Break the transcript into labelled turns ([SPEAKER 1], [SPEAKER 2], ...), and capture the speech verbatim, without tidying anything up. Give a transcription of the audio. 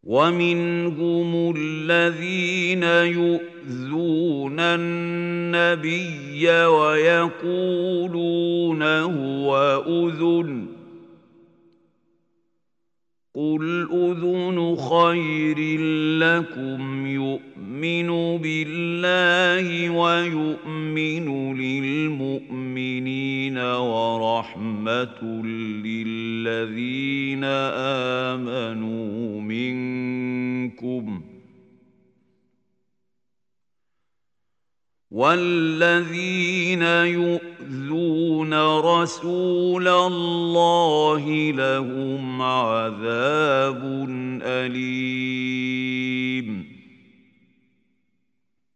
[SPEAKER 1] ومنهم الذين يؤذون النبي ويقولون هو أذن قل أذن خير لكم يؤمن بالله ويؤمن للمؤمنين ورحمة للذين آمنوا منكم والذين يؤذون رسول الله لهم عذاب أليم